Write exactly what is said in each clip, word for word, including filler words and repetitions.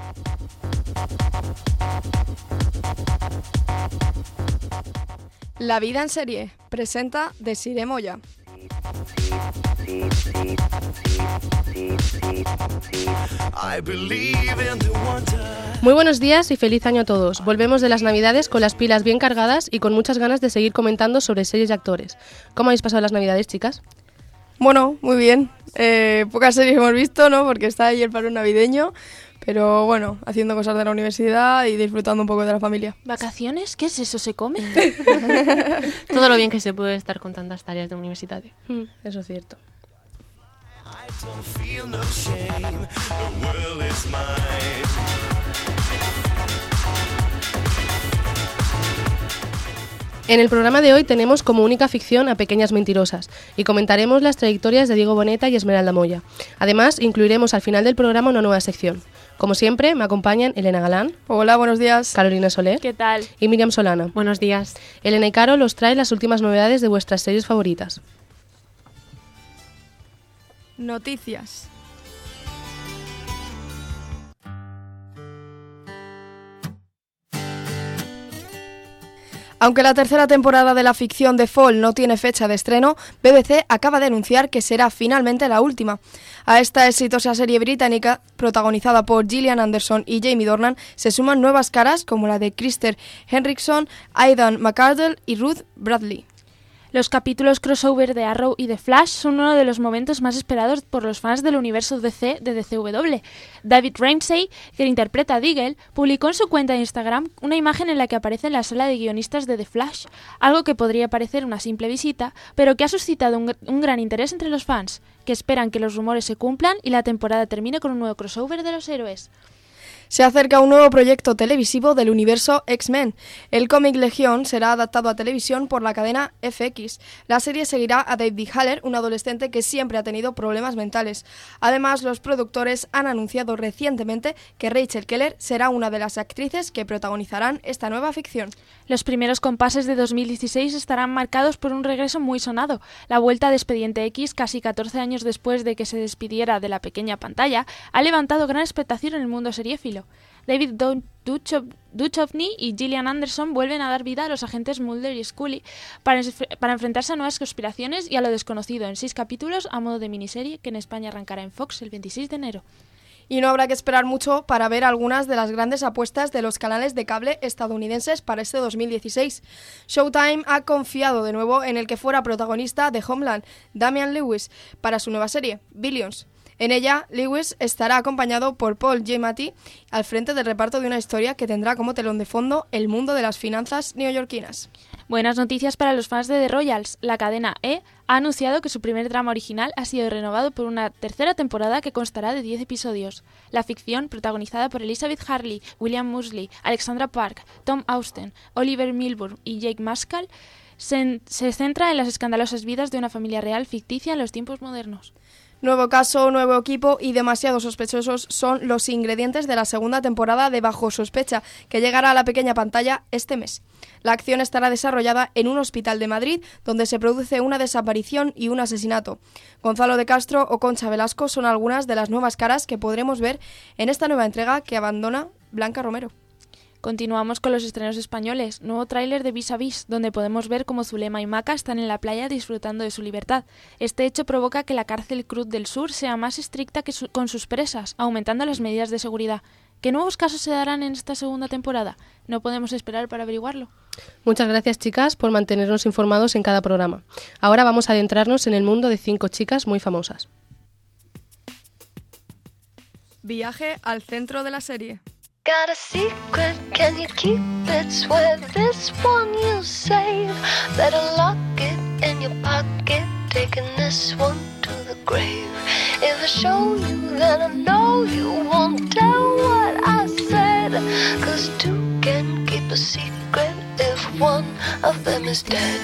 La vida en serie presenta Desiree Moya. Muy buenos días y feliz año a todos. Volvemos de las navidades con las pilas bien cargadas y con muchas ganas de seguir comentando sobre series y actores. ¿Cómo habéis pasado las navidades, chicas? Bueno, muy bien. Eh, pocas series hemos visto, ¿no? Porque está ahí el paro navideño. Pero bueno, haciendo cosas de la universidad y disfrutando un poco de la familia. ¿Vacaciones? ¿Qué es eso? ¿Se come? Todo lo bien que se puede estar con tantas tareas de universidad. Mm, eso es cierto. En el programa de hoy tenemos como única ficción a Pequeñas Mentirosas y comentaremos las trayectorias de Diego Boneta y Esmeralda Moya. Además, incluiremos al final del programa una nueva sección. Como siempre, me acompañan Elena Galán. Hola, buenos días. Carolina Soler. ¿Qué tal? Y Miriam Solana. Buenos días. Elena y Caro los trae las últimas novedades de vuestras series favoritas. Noticias. Aunque la tercera temporada de la ficción The Fall no tiene fecha de estreno, B B C acaba de anunciar que será finalmente la última. A esta exitosa serie británica, protagonizada por Gillian Anderson y Jamie Dornan, se suman nuevas caras como la de Krister Henriksson, Aidan McArdle y Ruth Bradley. Los capítulos crossover de Arrow y de Flash son uno de los momentos más esperados por los fans del universo D C de D C W. David Ramsey, que interpreta a Diggle, publicó en su cuenta de Instagram una imagen en la que aparece en la sala de guionistas de The Flash, algo que podría parecer una simple visita, pero que ha suscitado un, un gran interés entre los fans, que esperan que los rumores se cumplan y la temporada termine con un nuevo crossover de los héroes. Se acerca un nuevo proyecto televisivo del universo X-Men. El cómic Legión será adaptado a televisión por la cadena F X. La serie seguirá a David Haller, un adolescente que siempre ha tenido problemas mentales. Además, los productores han anunciado recientemente que Rachel Keller será una de las actrices que protagonizarán esta nueva ficción. Los primeros compases de dos mil dieciséis estarán marcados por un regreso muy sonado. La vuelta de Expediente X, casi catorce años después de que se despidiera de la pequeña pantalla, ha levantado gran expectación en el mundo seriéfilo. David Duchovny y Gillian Anderson vuelven a dar vida a los agentes Mulder y Scully para, para enfrentarse a nuevas conspiraciones y a lo desconocido en seis capítulos a modo de miniserie que en España arrancará en Fox el veintiséis de enero. Y no habrá que esperar mucho para ver algunas de las grandes apuestas de los canales de cable estadounidenses para este dos mil dieciséis. Showtime ha confiado de nuevo en el que fuera protagonista de Homeland, Damian Lewis, para su nueva serie, Billions. En ella, Lewis estará acompañado por Paul Giamatti al frente del reparto de una historia que tendrá como telón de fondo el mundo de las finanzas neoyorquinas. Buenas noticias para los fans de The Royals. La cadena E ha anunciado que su primer drama original ha sido renovado por una tercera temporada que constará de diez episodios. La ficción, protagonizada por Elizabeth Hurley, William Moseley, Alexandra Park, Tom Austen, Oliver Milburn y Jake Maskell, se, se centra en las escandalosas vidas de una familia real ficticia en los tiempos modernos. Nuevo caso, nuevo equipo y demasiados sospechosos son los ingredientes de la segunda temporada de Bajo Sospecha, que llegará a la pequeña pantalla este mes. La acción estará desarrollada en un hospital de Madrid, donde se produce una desaparición y un asesinato. Gonzalo de Castro o Concha Velasco son algunas de las nuevas caras que podremos ver en esta nueva entrega que abandona Blanca Romero. Continuamos con los estrenos españoles. Nuevo tráiler de Vis a Vis, donde podemos ver cómo Zulema y Maca están en la playa disfrutando de su libertad. Este hecho provoca que la cárcel Cruz del Sur sea más estricta que su- con sus presas, aumentando las medidas de seguridad. ¿Qué nuevos casos se darán en esta segunda temporada? No podemos esperar para averiguarlo. Muchas gracias, chicas, por mantenernos informados en cada programa. Ahora vamos a adentrarnos en el mundo de cinco chicas muy famosas. Viaje al centro de la serie. Got a secret, can you keep it? Swear this one you save. Better lock it in your pocket, taking this one to the grave. If I show you, then I know you won't tell what I said. Cause two can keep a secret if one of them is dead.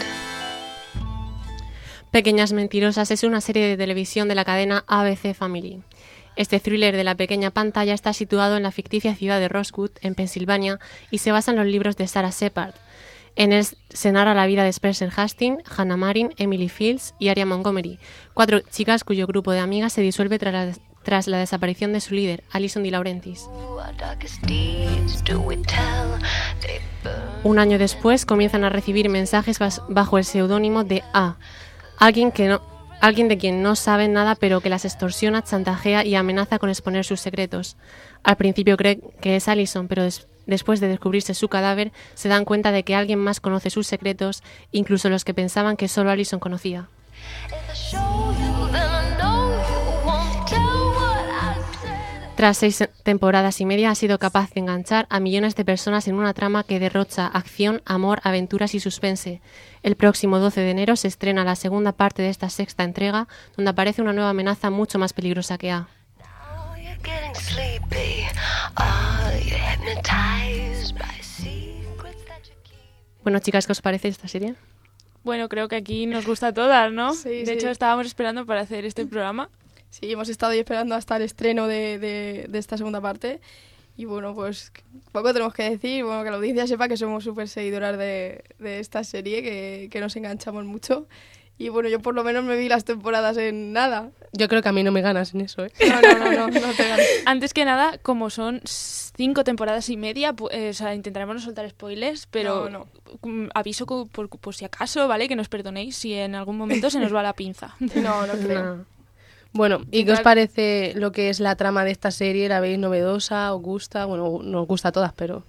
Pequeñas Mentirosas es una serie de televisión de la cadena A B C Family. Este thriller de la pequeña pantalla está situado en la ficticia ciudad de Rosewood, en Pensilvania, y se basa en los libros de Sarah Shepard. En él se narra la vida de Spencer Hastings, Hannah Marin, Emily Fields y Aria Montgomery, cuatro chicas cuyo grupo de amigas se disuelve tras la, tras la desaparición de su líder, Alison De Laurentiis. our darkest deeds do we tell. They burn. Un año después comienzan a recibir mensajes bas- bajo el seudónimo de A, alguien que no, alguien de quien no saben nada pero que las extorsiona, chantajea y amenaza con exponer sus secretos. Al principio creen que es Allison, pero des- después de descubrirse su cadáver se dan cuenta de que alguien más conoce sus secretos, incluso los que pensaban que solo Allison conocía. If I show you, then I know you won't tell what I said. Tras seis temporadas y media ha sido capaz de enganchar a millones de personas en una trama que derrocha acción, amor, aventuras y suspense. El próximo doce de enero se estrena la segunda parte de esta sexta entrega, donde aparece una nueva amenaza mucho más peligrosa que A. Now you're getting sleepy. Are you hypnotized by secrets that you keep? Bueno, chicas, ¿qué os parece esta serie? Bueno, creo que aquí nos gusta a todas, ¿no? Sí, de sí. hecho, estábamos esperando para hacer este programa. Sí, hemos estado ahí esperando hasta el estreno de, de, de esta segunda parte. Y bueno, pues poco tenemos que decir. Bueno, que la audiencia sepa que somos súper seguidoras de, de esta serie, que, que nos enganchamos mucho. Y bueno, yo por lo menos me vi las temporadas en nada. Yo creo que a mí no me ganas en eso, ¿eh? No, no, no, no, no te ganas. Antes que nada, como son cinco temporadas y media, pu- eh, o sea, intentaremos no soltar spoilers, pero No, mm, aviso co- por, por si acaso, ¿vale? Que nos perdonéis si en algún momento se nos va la pinza. No, no creo. No. Bueno, ¿y qué os Igual- parece lo que es la trama de esta serie? ¿La veis novedosa? ¿Os gusta? Bueno, nos gusta a todas, pero...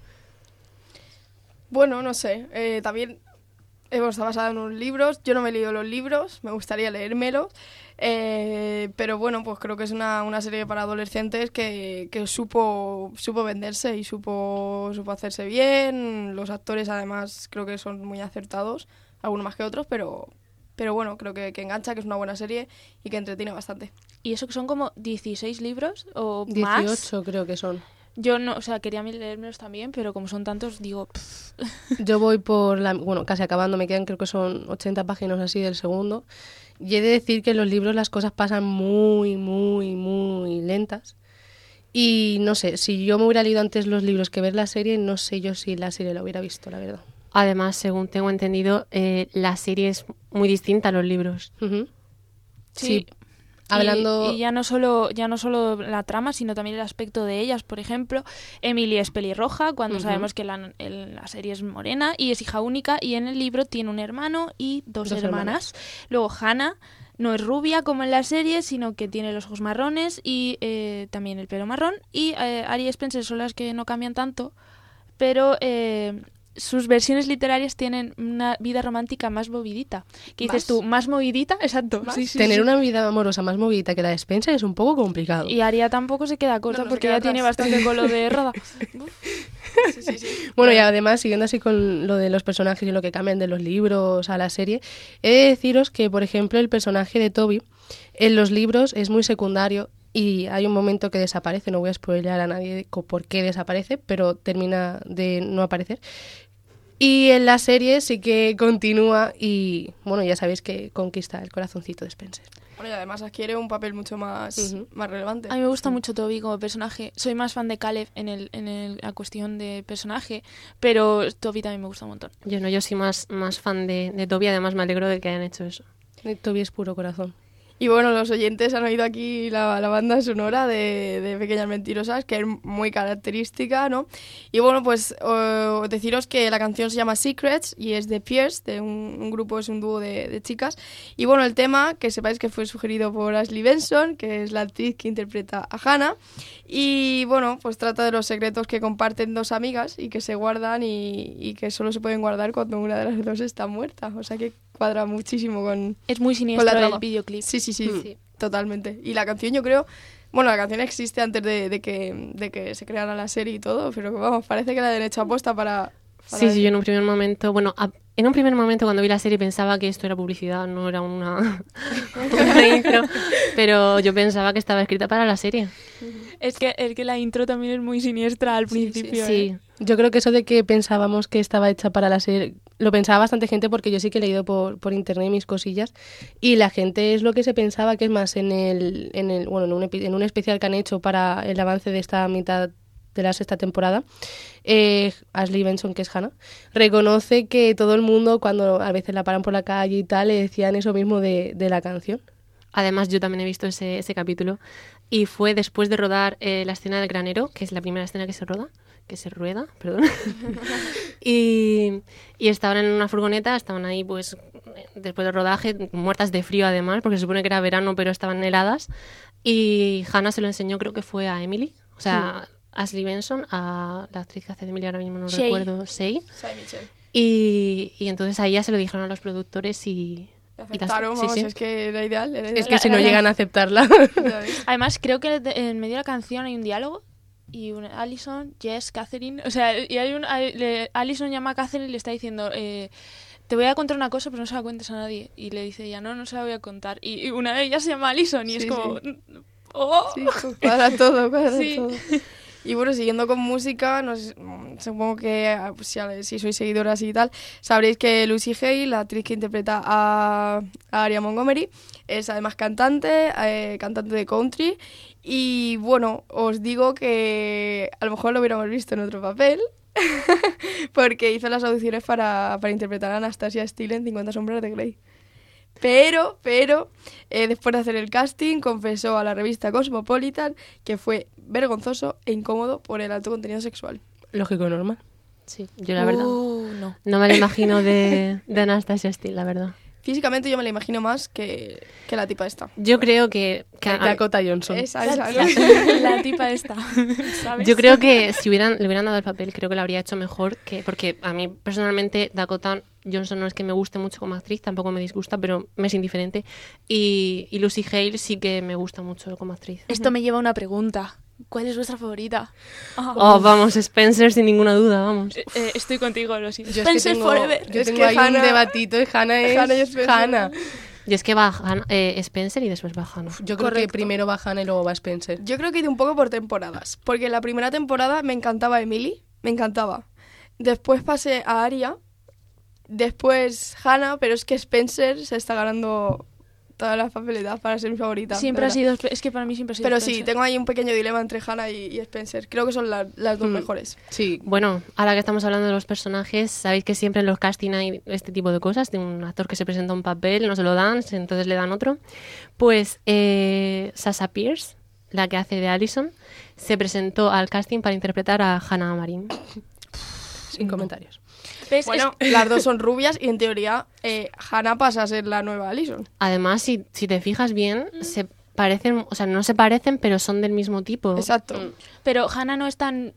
Bueno, no sé. Eh, también eh, bueno, está basada en unos libros. Yo no me he leído los libros, me gustaría leérmelos. Eh, pero bueno, pues creo que es una, una serie para adolescentes que, que supo, supo venderse y supo, supo hacerse bien. Los actores además creo que son muy acertados, algunos más que otros, pero, pero bueno, creo que, que engancha, que es una buena serie y que entretiene bastante. ¿Y eso que son como dieciséis libros o más? dieciocho creo que son. Yo no, o sea, quería leérmelos también, pero como son tantos, digo... pff. Yo voy por la... Bueno, casi acabando, me quedan creo que son ochenta páginas así del segundo. Y he de decir que en los libros las cosas pasan muy, muy, muy lentas. Y no sé, si yo me hubiera leído antes los libros que ver la serie, no sé yo si la serie la hubiera visto, la verdad. Además, según tengo entendido, eh, la serie es muy distinta a los libros. Ujú. Sí. Hablando... Y, y ya no solo ya no solo la trama, sino también el aspecto de ellas. Por ejemplo, Emily es pelirroja, cuando Ujú. sabemos que la, el- la serie es morena, y es hija única, y en el libro tiene un hermano y dos, Dos hermanas. Luego Hannah no es rubia como en la serie, sino que tiene los ojos marrones y eh, también el pelo marrón. Y eh, Ari y Spencer son las que no cambian tanto, pero... eh, sus versiones literarias tienen una vida romántica más movidita. ¿Qué dices ¿Más? tú? ¿Más movidita? Exacto. ¿Más? Sí, sí, Tener sí. una vida amorosa más movidita que la de Spencer es un poco complicado. Y Aria tampoco se queda corta No, no se porque queda ya tiene atrás. bastante con lo de Roda. Sí, sí, sí. Bueno, y además, siguiendo así con lo de los personajes y lo que cambian de los libros a la serie, he de deciros que, por ejemplo, el personaje de Toby en los libros es muy secundario y hay un momento que desaparece, no voy a spoilear a nadie de co- por qué desaparece, pero termina de no aparecer. Y en la serie sí que continúa y, bueno, ya sabéis que conquista el corazoncito de Spencer. Bueno, y además adquiere un papel mucho más, Ujú. más relevante. A mí me gusta mucho Toby como personaje. Soy más fan de Caleb en, el, en el- la cuestión de personaje, pero Toby también me gusta un montón. Yo no, yo soy más, más fan de, de Toby, además me alegro de que hayan hecho eso. Eh, Toby es puro corazón. Y bueno, los oyentes han oído aquí la, la banda sonora de, de Pequeñas Mentirosas, que es muy característica, ¿no? Y bueno, pues o- deciros que la canción se llama Secrets y es de Pierce, de un, un grupo, es un dúo de, de chicas. Y bueno, el tema, que sepáis que fue sugerido por Ashley Benson, que es la actriz que interpreta a Hannah. Y bueno, pues trata de los secretos que comparten dos amigas y que se guardan y, y que solo se pueden guardar cuando una de las dos está muerta. O sea que cuadra muchísimo con... Es muy Con siniestro la el trama. videoclip. Sí, sí, sí, Mm. sí, totalmente. Y la canción yo creo... Bueno, la canción existe antes de, de que, de que se creara la serie y todo, pero vamos, parece que la han hecho aposta para... para Sí, sí, yo en un primer momento, bueno, a- en un primer momento cuando vi la serie pensaba que esto era publicidad, no era una, una intro, pero yo pensaba que estaba escrita para la serie. Es que, es que la intro también es muy siniestra al Sí, sí, principio. Sí, ¿eh? Yo creo que eso de que pensábamos que estaba hecha para la serie, lo pensaba bastante gente porque yo sí que he leído por, por internet mis cosillas y la gente es lo que se pensaba que es más en el, en el bueno, en un, epi- en un especial que han hecho para el avance de esta mitad de la sexta temporada, eh, Ashley Benson, que es Hannah, reconoce que todo el mundo cuando a veces la paran por la calle y tal, le decían eso mismo de, de la canción. además yo también he visto ese, ese capítulo y fue después de rodar eh, la escena del granero, que es la primera escena que se roda, que se rueda, perdón. y, y estaban en una furgoneta, estaban ahí pues después del rodaje, muertas de frío además, porque se supone que era verano, pero estaban heladas. Y Hannah se lo enseñó, creo que fue a Emily, o sea, sí. Ashley Benson, a la actriz que hace de Emily, ahora mismo no Shay. recuerdo, Shay. Y, y entonces ahí ya se lo dijeron a los productores y... Aceptaron, y las, vamos, sí, sí. es que era ideal. Era ideal. Es que si no llegan a aceptarla... Además, creo que en medio de la canción hay un diálogo y una, Alison, Jess, Catherine... O sea, y hay un, hay, le, Alison llama a Catherine y le está diciendo... Eh, te voy a contar una cosa, pero no se la cuentes a nadie. Y le dice ella, no, no se la voy a contar. Y, y una de ellas se llama Alison y sí, es como... Sí. Oh. Sí, para todo, para sí. todo. Y bueno, siguiendo con música, no sé, supongo que pues, si, si sois seguidoras y tal, sabréis que Lucy Hale, la actriz que interpreta a, a Aria Montgomery, es además cantante, eh, cantante de country. Y bueno, os digo que a lo mejor lo hubiéramos visto en otro papel, porque hizo las audiciones para, para interpretar a Anastasia Steele en cincuenta sombras de Grey. Pero, pero, eh, después de hacer el casting, confesó a la revista Cosmopolitan que fue vergonzoso e incómodo por el alto contenido sexual. Lógico, normal. Sí, yo la verdad uh, no. no me la imagino de, de Anastasia Steele, la verdad. Físicamente yo me la imagino más que, que la tipa esta. Yo creo que... que a, Dakota Johnson. Esa, esa, la, la, la tipa esta, ¿sabes? Yo creo que si hubieran, le hubieran dado el papel, creo que lo habría hecho mejor, que porque a mí personalmente Dakota Johnson no es que me guste mucho como actriz, tampoco me disgusta, pero me es indiferente. Y, y Lucy Hale sí que me gusta mucho como actriz. Esto me lleva a una pregunta. ¿Cuál es vuestra favorita? Oh, oh vamos, Spencer sin ninguna duda, vamos. Eh, eh, estoy contigo, Lucy. Yo Spencer es que tengo, forever. Yo es tengo que ahí Hannah, un debatito y Hannah es Hannah y Spencer. Hannah. Y es que va Hannah, eh, Spencer y después va Hannah. Yo creo Correcto. que primero va Hannah y luego va Spencer. Yo creo que he ido un poco por temporadas, porque en la primera temporada me encantaba Emily, me encantaba. Después pasé a Aria, después Hannah, pero es que Spencer se está ganando todas las papeletas para ser mi favorita. Siempre ha sido, es que para mí siempre ha sido Pero Spencer. sí, tengo ahí un pequeño dilema entre Hannah y, y Spencer. Creo que son la, las dos mm. mejores. Sí. Bueno, ahora que estamos hablando de los personajes, sabéis que siempre en los casting hay este tipo de cosas, de un actor que se presenta un papel, no se lo dan, entonces le dan otro. Pues eh, Sasha Pierce, la que hace de Allison, se presentó al casting para interpretar a Hannah Marin. Sin comentarios. ¿Ves? Bueno, es... las dos son rubias y en teoría eh, Hannah pasa a ser la nueva Allison. Además, si, si te fijas bien, se parecen, o sea, no se parecen, pero son del mismo tipo. Exacto. Mm. Pero Hannah no es tan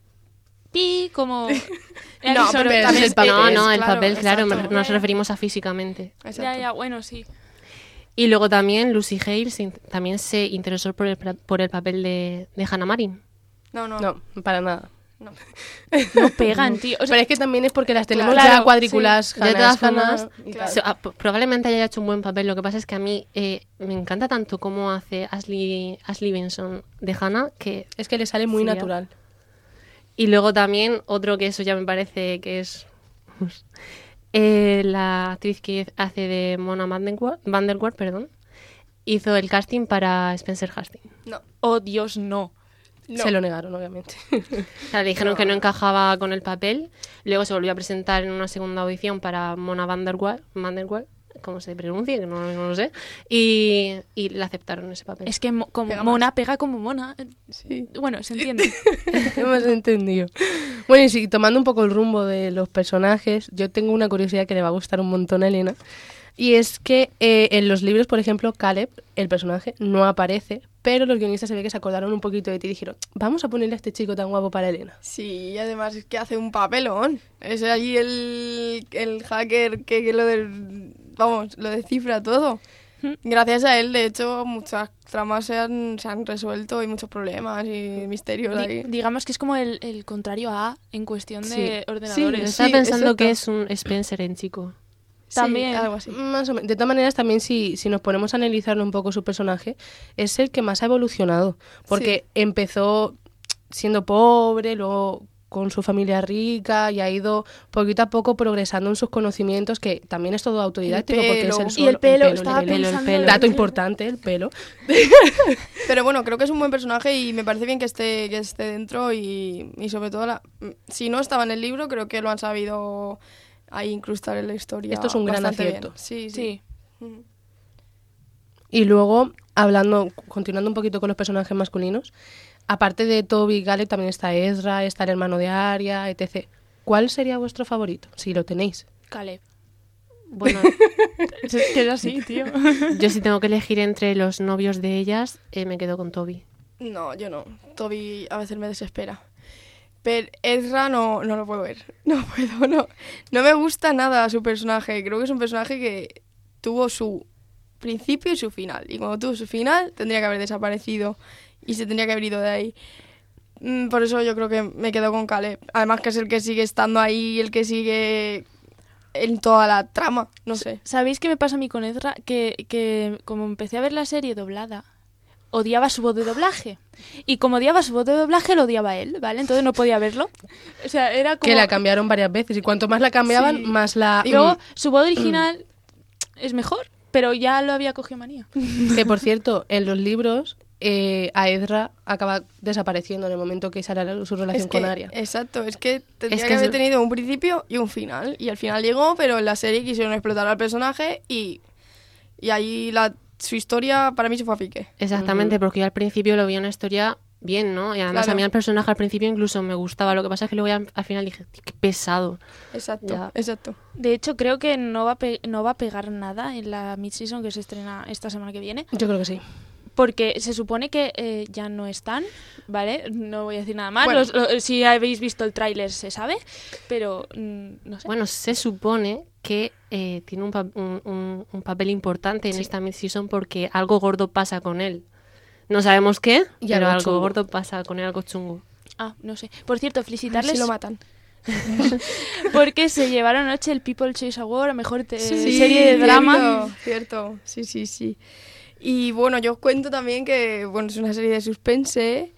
pi como no, pero es también el papel. No, no, el claro, papel, claro, exacto. nos referimos a físicamente. Exacto. Ya, ya, bueno, sí. Y luego también Lucy Hale se, también se interesó por el, por el papel de, de Hannah Marin. No, no. No, para nada. No, no pegan, tío. O sea, pero es que también es porque las tenemos claro, ya cuadrículas. Sí. De todas formas, claro. so, a, probablemente haya hecho un buen papel. Lo que pasa es que a mí eh, me encanta tanto cómo hace Ashley, Ashley Benson de Hannah que... Es que le sale muy sí, natural. Y luego también otro que eso ya me parece que es... eh, la actriz que hace de Mona Vanderwart, perdón, hizo el casting para Spencer Hastings. No. Oh, Dios, no. No. Se lo negaron, obviamente. O sea, le dijeron no. que no encajaba con el papel. Luego se volvió a presentar en una segunda audición para Mona Vanderwart, Vanderwart ¿cómo se pronuncia? Que no, no lo sé. Y, y le aceptaron ese papel. Es que mo como pega Mona más. pega como Mona. Sí. Bueno, se entiende. Hemos entendido. Bueno, y sí, tomando un poco el rumbo de los personajes, yo tengo una curiosidad que le va a gustar un montón a Elena. Y es que eh, en los libros, por ejemplo, Caleb, el personaje, no aparece, pero los guionistas se ve que se acordaron un poquito de ti y dijeron, vamos a ponerle a este chico tan guapo para Elena. Sí, y además es que hace un papelón. Es allí el, el hacker que, que lo del, vamos, lo descifra todo. Gracias a él, de hecho, muchas tramas se han, se han resuelto y muchos problemas y misterios Di ahí. digamos que es como el, el contrario a en cuestión de Sí. ordenadores. Sí, estaba Sí, pensando exacto. que es un Spencer en chico. También. Sí, algo así. Más o menos. De todas maneras, también si, si nos ponemos a analizarlo un poco su personaje, es el que más ha evolucionado. Porque Sí. empezó siendo pobre, luego con su familia rica y ha ido poquito a poco progresando en sus conocimientos, que también es todo autodidáctico El porque es pelo. el Y solo, el pelo, el estaba el pelo, el pensando pelo. en Dato el- importante, el pelo. Pero bueno, creo que es un buen personaje y me parece bien que esté, que esté dentro y, y sobre todo, la, si no estaba en el libro, creo que lo han sabido ahí incrustar en la historia. Esto es un gran bastante acierto. bien. Sí, sí. Sí. Mm. Y luego, hablando, continuando un poquito con los personajes masculinos, aparte de Toby y Caleb también está Ezra, está el hermano de Arya, etcétera. ¿Cuál sería vuestro favorito, si lo tenéis? Caleb. Bueno, Es que es así, tío. yo si tengo que elegir entre los novios de ellas, eh, me quedo con Toby. No, yo no. Toby a veces me desespera. Pero Ezra no, no lo puedo ver. No puedo, no. No me gusta nada su personaje. Creo que es un personaje que tuvo su principio y su final. Y cuando tuvo su final, tendría que haber desaparecido. Y se tendría que haber ido de ahí. Mm, Por eso yo creo que me quedo con Caleb. Además que es el que sigue estando ahí, el que sigue en toda la trama. No sé. ¿Sabéis qué me pasa a mí con Ezra? Que, que como empecé a ver la serie doblada, odiaba su voz de doblaje. Y como odiaba su voz de doblaje, lo odiaba él, ¿vale? Entonces no podía verlo. O sea, era como... Que la cambiaron varias veces y cuanto más la cambiaban, Sí. más la... Y luego, mm, su voz original es mejor, pero ya lo había cogido manía. Que por cierto, en los libros eh, a Ezra acaba desapareciendo en el momento que sale a la luz su relación Es que, con Arya. exacto, es que tendría Es que, que haber es- tenido un principio y un final. Y al final llegó, pero en la serie quisieron explotar al personaje y, y ahí la, su historia para mí se fue a pique. Exactamente, Ujú. porque yo al principio lo vi una historia bien, ¿no? Y además Claro. a mí el personaje al principio incluso me gustaba. Lo que pasa es que luego ya al final dije, "Tío, qué pesado". Exacto, Ya. exacto. De hecho, creo que no va a, pe- no va a pegar nada en la mid-season que se estrena esta semana que viene. Yo creo que sí. Porque se supone que eh, ya no están, ¿vale? No voy a decir nada más. Bueno. Los- lo- si habéis visto el tráiler se sabe, pero mm, no sé. Bueno, se supone que eh, tiene un, pa- un- un- un papel importante en esta mid-season porque algo gordo pasa con él. No sabemos qué, Y pero algo algo chungo. gordo pasa con él, algo chungo. Ah, no sé. Por cierto, A ver felicitarles si lo matan. porque se llevaron anoche el People Choice Award a mejor te- Sí, serie de drama. Cierto, cierto, sí, sí, sí. Y bueno, yo os cuento también que bueno, es una serie de suspense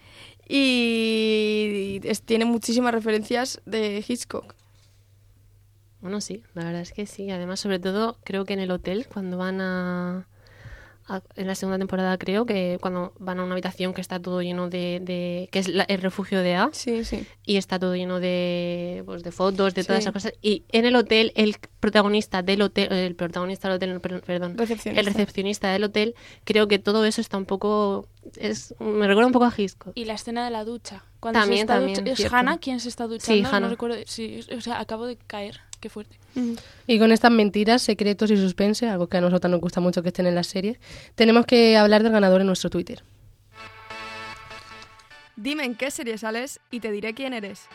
y es- tiene muchísimas referencias de Hitchcock. Bueno, sí, la verdad es que sí. Además, sobre todo, creo que en el hotel, cuando van a... a- en la segunda temporada, creo que cuando van a una habitación que está todo lleno de... de- que es la- el refugio de A, Sí, sí. y está todo lleno de, pues, de fotos, de todas Sí. esas cosas. Y en el hotel, el protagonista del hotel, el protagonista del hotel, no, per- perdón, Recepcionista. el recepcionista del hotel, creo que todo eso está un poco, es, me recuerda un poco a Hitchcock. Y la escena de la ducha. Cuando También, se está también, ducha- ¿Es cierto. Hannah quien se está duchando? Hannah. No recuerdo. Sí, o sea, acabo de caer. Qué fuerte. Y con estas mentiras, secretos y suspense, algo que a nosotros nos gusta mucho que estén en las series, tenemos que hablar del ganador en nuestro Twitter. Dime en qué serie sales y te diré quién eres.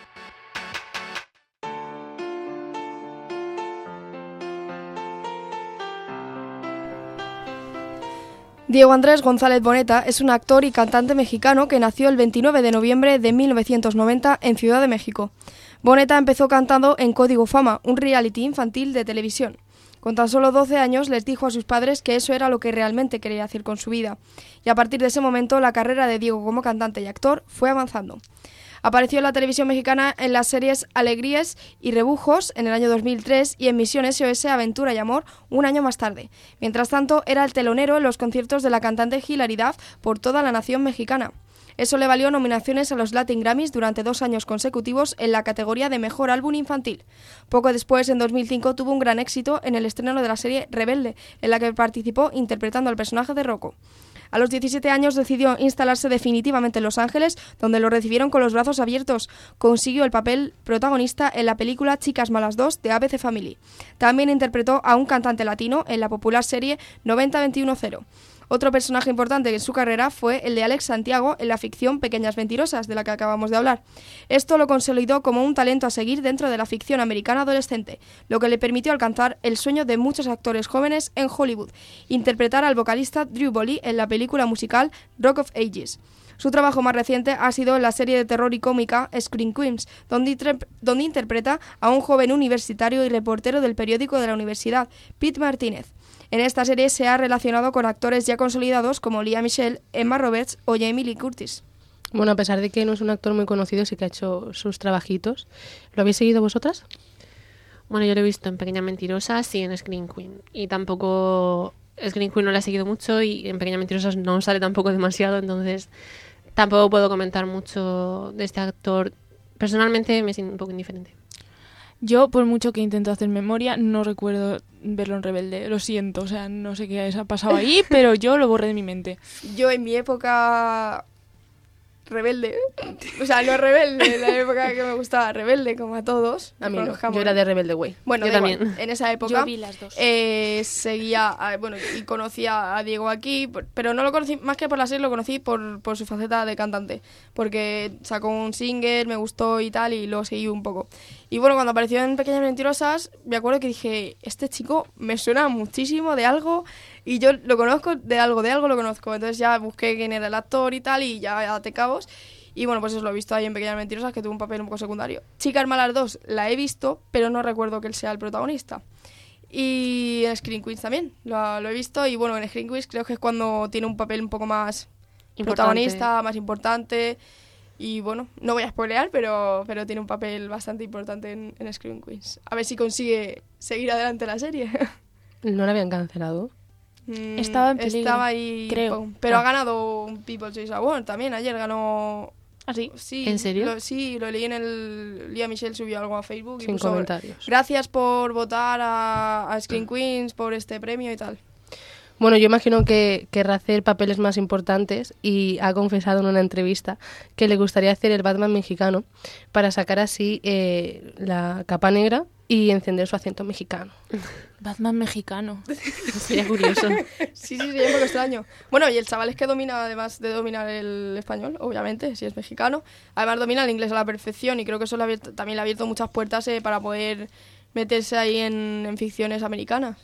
Diego Andrés González Boneta es un actor y cantante mexicano que nació el veintinueve de noviembre de mil novecientos noventa en Ciudad de México. Boneta empezó cantando en Código Fama, un reality infantil de televisión. Con tan solo doce años les dijo a sus padres que eso era lo que realmente quería hacer con su vida. Y a partir de ese momento la carrera de Diego como cantante y actor fue avanzando. Apareció en la televisión mexicana en las series Alegrías y Rebujos en el año dos mil tres y en Misión S O S Aventura y Amor un año más tarde. Mientras tanto, era el telonero en los conciertos de la cantante Hilary Duff por toda la nación mexicana. Eso le valió nominaciones a los Latin Grammys durante dos años consecutivos en la categoría de Mejor Álbum Infantil. Poco después, en dos mil cinco, tuvo un gran éxito en el estreno de la serie Rebelde, en la que participó interpretando al personaje de Rocco. A los diecisiete años decidió instalarse definitivamente en Los Ángeles, donde lo recibieron con los brazos abiertos. Consiguió el papel protagonista en la película Chicas Malas dos de A B C Family. También interpretó a un cantante latino en la popular serie noventa veintiuno cero. Otro personaje importante en su carrera fue el de Alex Santiago en la ficción Pequeñas Mentirosas, de la que acabamos de hablar. Esto lo consolidó como un talento a seguir dentro de la ficción americana adolescente, lo que le permitió alcanzar el sueño de muchos actores jóvenes en Hollywood, interpretar al vocalista Drew Boley en la película musical Rock of Ages. Su trabajo más reciente ha sido en la serie de terror y cómica Scream Queens, donde, inter- donde interpreta a un joven universitario y reportero del periódico de la universidad, Pete Martínez. En esta serie se ha relacionado con actores ya consolidados como Lea Michele, Emma Roberts o Jamie Lee Curtis. Bueno, a pesar de que no es un actor muy conocido, sí que ha hecho sus trabajitos. ¿Lo habéis seguido vosotras? Bueno, yo lo he visto en Pequeña Mentirosa y en Scream Queen. Y tampoco... Scream Queen no la he seguido mucho y en Pequeña Mentirosa no sale tampoco demasiado, entonces tampoco puedo comentar mucho de este actor. Personalmente me siento un poco indiferente. Yo, por mucho que intento hacer memoria, no recuerdo verlo en Rebelde. Lo siento, o sea, no sé qué ha pasado ahí, pero yo lo borré de mi mente. Yo en mi época rebelde, o sea, no rebelde, en la época que me gustaba rebelde, como a todos. A mí no, Conozcamos. yo era de Rebelde Way. Bueno, Yo da también. igual, en esa época Yo vi las dos. eh, seguía, a- bueno, y conocía a Diego aquí, por- pero no lo conocí, más que por la serie, lo conocí por, por su faceta de cantante, porque sacó un single, me gustó y tal, y lo seguí un poco. Y bueno, cuando apareció en Pequeñas Mentirosas, me acuerdo que dije, este chico me suena muchísimo de algo, y yo lo conozco de algo, de algo lo conozco. Entonces ya busqué quién era el actor y tal, y ya até cabos. Y bueno, pues eso lo he visto ahí en Pequeñas Mentirosas, que tuvo un papel un poco secundario. Chicas Malas dos la he visto, pero no recuerdo que él sea el protagonista. Y en Scream Queens también lo, lo he visto. Y bueno, en Scream Queens creo que es cuando tiene un papel un poco más Importante. protagonista, más importante. Y bueno, no voy a spoilear, pero, pero tiene un papel bastante importante en, en Scream Queens. A ver si consigue seguir adelante la serie. ¿No la habían cancelado? Mm, Estaba en peligro, Estaba ahí, creo. pum. Pero Ah. ha ganado un People's Choice Award también. Ayer ganó... ¿Ah, sí? Sí, ¿En serio? Lo, sí, lo leí en el... Lía Michelle subió algo a Facebook. y Sin puso, comentarios. gracias por votar a, a Scream Queens por este premio y tal. Bueno, yo imagino que querrá hacer papeles más importantes y ha confesado en una entrevista que le gustaría hacer el Batman mexicano para sacar así eh, la capa negra y encender su acento mexicano. Batman mexicano. Sería curioso. Sí, sí, sería un poco extraño. Bueno, y el chaval es que domina, además de dominar el español, obviamente, si es mexicano, además domina el inglés a la perfección y creo que eso le ha abierto- también le ha abierto muchas puertas eh, para poder meterse ahí en, en ficciones americanas.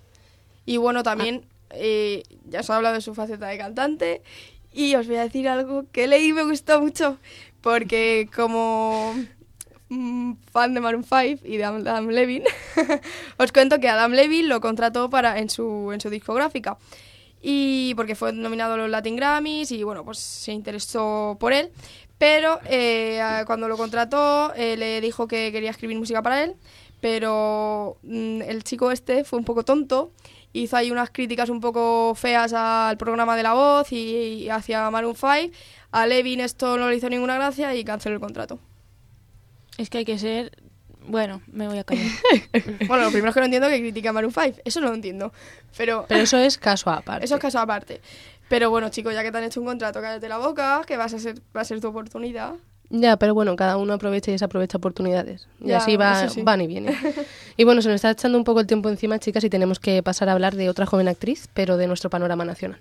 Y bueno, también eh, ya os he hablado de su faceta de cantante y os voy a decir algo que leí y me gustó mucho porque como mm, fan de Maroon cinco y de Adam Levine, os cuento que Adam Levine lo contrató para en su, en su discográfica. Y porque fue nominado a los Latin Grammys y bueno, pues se interesó por él. Pero eh, a- cuando lo contrató, eh, le dijo que quería escribir música para él. Pero mm, el chico este fue un poco tonto. Hizo ahí unas críticas un poco feas al programa de La Voz y, y hacia Maroon cinco. A Levin esto no le hizo ninguna gracia y canceló el contrato. Es que hay que ser... Bueno, me voy a callar. Bueno, lo primero es que no entiendo que critique a Maroon cinco. Eso no lo entiendo. Pero... Pero eso es caso aparte. Eso es caso aparte. Pero bueno, chicos, ya que te han hecho un contrato, cállate la boca, que vas a ser, va a ser tu oportunidad. Ya, pero bueno, cada uno aprovecha y desaprovecha oportunidades. Y Ya, así va, eso sí. van y vienen. Y bueno, se nos está echando un poco el tiempo encima, chicas, y tenemos que pasar a hablar de otra joven actriz, pero de nuestro panorama nacional.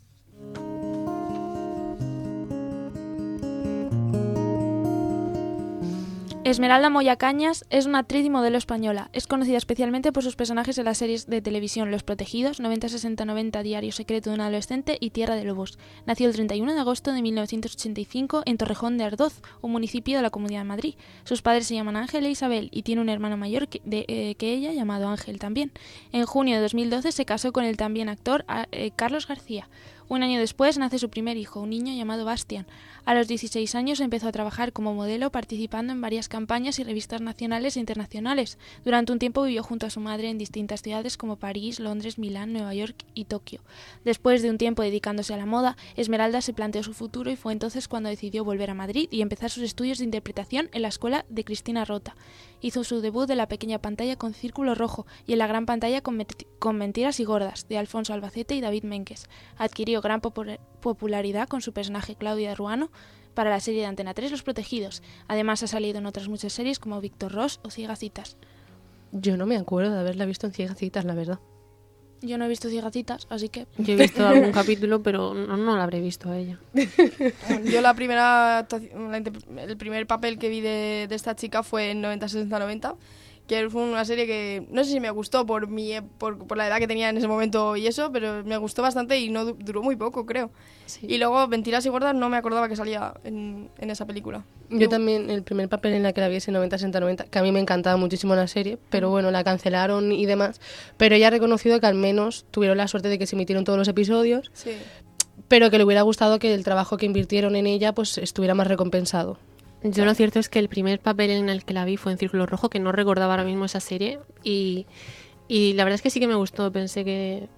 Esmeralda Moya Cañas es una actriz y modelo española. Es conocida especialmente por sus personajes en las series de televisión Los Protegidos, noventa sesenta noventa, Diario Secreto de un Adolescente y Tierra de Lobos. Nació el treinta y uno de agosto de mil novecientos ochenta y cinco en Torrejón de Ardoz, un municipio de la Comunidad de Madrid. Sus padres se llaman Ángel e Isabel y tiene un hermano mayor que, de, eh, que ella, llamado Ángel también. En junio de dos mil doce se casó con el también actor eh, Carlos García. Un año después nace su primer hijo, un niño llamado Bastian. A los dieciséis años empezó a trabajar como modelo, participando en varias campañas y revistas nacionales e internacionales. Durante un tiempo vivió junto a su madre en distintas ciudades como París, Londres, Milán, Nueva York y Tokio. Después de un tiempo dedicándose a la moda, Esmeralda se planteó su futuro y fue entonces cuando decidió volver a Madrid y empezar sus estudios de interpretación en la escuela de Cristina Rota. Hizo su debut en la pequeña pantalla con Círculo Rojo y en la gran pantalla con, Met- con Mentiras y Gordas, de Alfonso Albacete y David Ménquez. Adquirió gran popu- popularidad con su personaje Claudia Ruano para la serie de Antena tres Los Protegidos. Además ha salido en otras muchas series como Víctor Ross o Ciegacitas. Yo no me acuerdo de haberla visto en Ciegacitas, la verdad. Yo no he visto Ciegacitas, así que... Yo he visto algún capítulo, pero no, no la habré visto a ella. Yo la primera actuación- la interp- el primer papel que vi de, de esta chica fue en noventa sesenta noventa, que fue una serie que no sé si me gustó por mi e- por, por la edad que tenía en ese momento y eso, pero me gustó bastante y no du- duró muy poco, creo. Sí. Y luego Mentiras y Gordas no me acordaba que salía en, en esa película. Yo también, el primer papel en la que la vi es en noventa sesenta noventa, que a mí me encantaba muchísimo la serie, pero bueno, la cancelaron y demás. Pero ella ha reconocido que al menos tuvieron la suerte de que se emitieron todos los episodios, Sí. pero que le hubiera gustado que el trabajo que invirtieron en ella pues estuviera más recompensado. Yo lo cierto es que el primer papel en el que la vi fue en Círculo Rojo, que no recordaba ahora mismo esa serie, y, y la verdad es que sí que me gustó. Pensé que,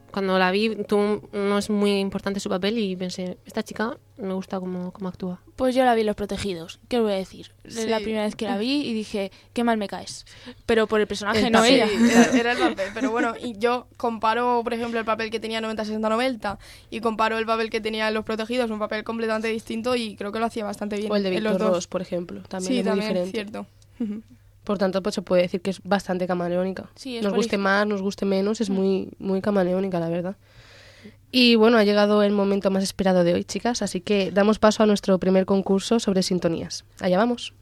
Cuando la vi, tuvo, no es muy importante su papel y pensé, esta chica me gusta cómo, cómo actúa. Pues yo la vi en Los Protegidos, ¿qué os voy a decir? Es Sí. la primera vez que la vi y dije, qué mal me caes. Pero por el personaje, El no papel. ella. Sí, era, era el papel, pero bueno, y yo comparo, por ejemplo, el papel que tenía noventa sesenta noventa y comparo el papel que tenía en Los Protegidos, un papel completamente distinto y creo que lo hacía bastante bien O el de en los Víctor dos. Ross, por ejemplo. También Sí, es muy también, diferente. cierto. Por tanto, pues se puede decir que es bastante camaleónica. Sí, es nos guste prolífica. más, nos guste menos, es muy, muy camaleónica, la verdad. Y bueno, ha llegado el momento más esperado de hoy, chicas, así que damos paso a nuestro primer concurso sobre sintonías. Allá vamos.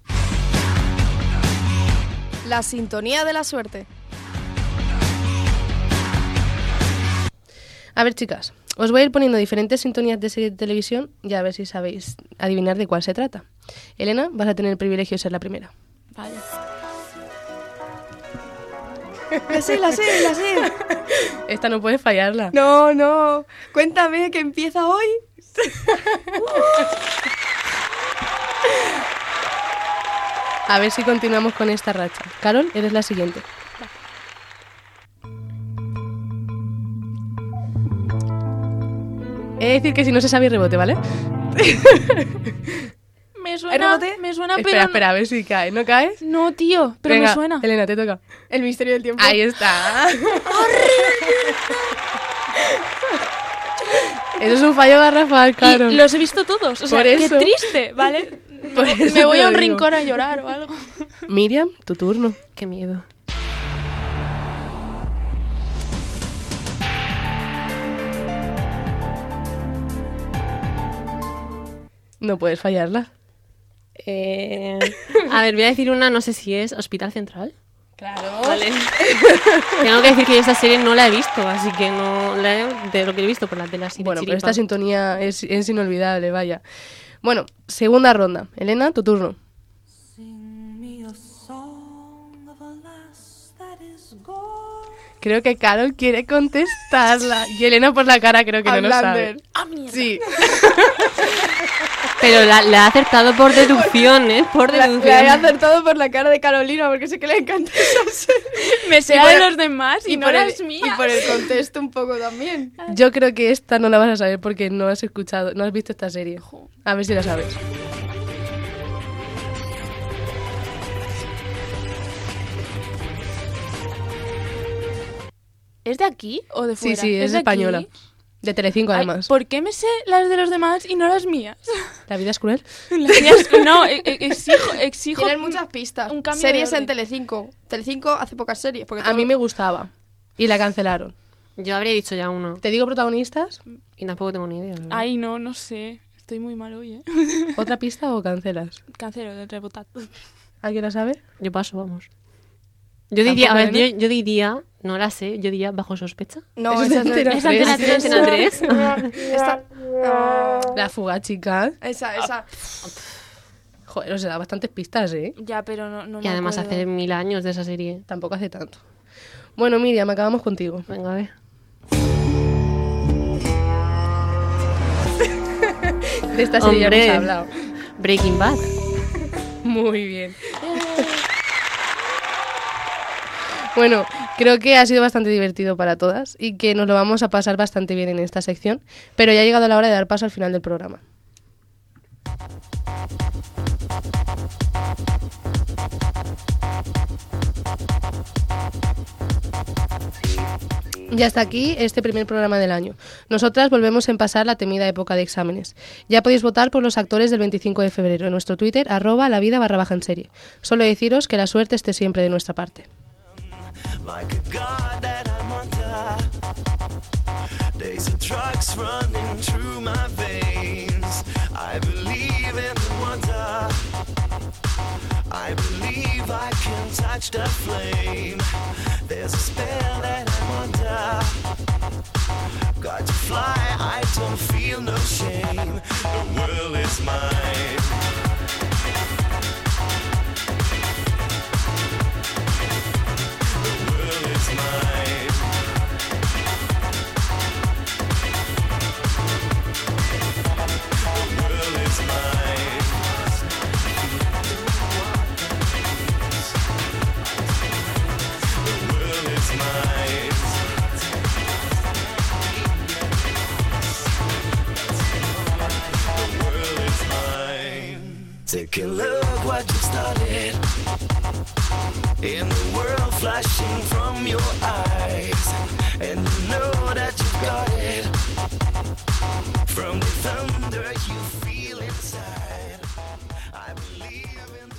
La sintonía de la suerte. A ver, chicas, os voy a ir poniendo diferentes sintonías de serie de televisión y a ver si sabéis adivinar de cuál se trata. Elena, vas a tener el privilegio de ser la primera. Vale. La sé, la sé, la sé. Esta no puedes fallarla. No, no. Cuéntame que empieza hoy. A ver si continuamos con esta racha. Carol, eres la siguiente. He de decir que si no se sabe rebote, ¿vale? Me ¿Hay suena, rebote? me suena, espera, pero espera, a ver si cae. ¿No caes? no, no, tío, pero Venga, me suena. Elena, te toca. El misterio del tiempo. Ahí está. Eso es un fallo garrafal, Carol. Y los he visto todos, o sea, Por qué eso. triste, ¿vale? Por me eso me voy te a lo un digo. rincón a llorar o algo. Miriam, tu turno. Qué miedo. No puedes fallarla. Eh, a ver, voy a decir una, no sé si es Hospital Central. Claro. Vale. Tengo que decir que yo esta serie no la he visto, así que no la he, de lo que he visto por la tele así de Bueno, pero chiripa. esta sintonía es, es inolvidable, vaya. Bueno, segunda ronda. Elena, tu turno. Creo que Carol quiere contestarla. Y Elena por la cara creo que no lo sabe. Outlander. ¡Ah, mierda! Sí. Pero la, la ha acertado por deducción, ¿eh? Por La, deducción. la he acertado por la cara de Carolina porque sé que le encanta esa serie. Me sé Y a por de el- los demás y, no por el, las mías. y por el contexto un poco también. Yo creo que esta no la vas a saber porque no has escuchado, no has visto esta serie. A ver si la sabes. ¿Es de aquí o de Sí, fuera? sí, es de aquí? española. De Telecinco, Ay, además. ¿por qué me sé las de los demás y no las mías? ¿La vida es cruel? Las mías- no, e- e- exijo, exijo Tienen muchas pistas. un cambio de Series en orden. Telecinco. Telecinco hace pocas series. Porque A todo- mí me gustaba. Y la cancelaron. Yo habría dicho ya uno. ¿Te digo protagonistas? Y tampoco tengo ni idea. la verdad. Ay, no, no sé. Estoy muy mal hoy, ¿eh? ¿Otra pista o cancelas? Cancelo del rebotado. ¿Alguien la sabe? Yo paso, vamos. Yo diría, a ver, ¿Tampoco, yo, Elena? yo diría, no la sé, yo diría bajo sospecha. No, Eso es esa de es Antena Es Antena tres. tres. Antena tres. Esta- Ah, La fuga, chica. esa, esa. Joder, os da bastantes pistas, ¿eh? Ya, pero no, no Y me además acuerdo. hace mil años de esa serie. Tampoco hace tanto. Bueno, Miriam, acabamos contigo. Venga, a ver. De esta serie ya Hombre. hemos hablado. Breaking Bad. Muy bien. Bueno, creo que ha sido bastante divertido para todas y que nos lo vamos a pasar bastante bien en esta sección, pero ya ha llegado la hora de dar paso al final del programa. Ya está aquí este primer programa del año. Nosotras volvemos en pasar la temida época de exámenes. Ya podéis votar por los actores del veinticinco de febrero en nuestro Twitter, arroba la vida barra baja en serie. Solo deciros que la suerte esté siempre de nuestra parte. Like a god that I'm under. Days of drugs running through my veins. I believe in the wonder. I believe I can touch the flame. There's a spell that I'm under. Got to fly, I don't feel no shame. The world is mine. you've started. In the world flashing from your eyes, and you know that you've got it. From the thunder you feel inside, I believe in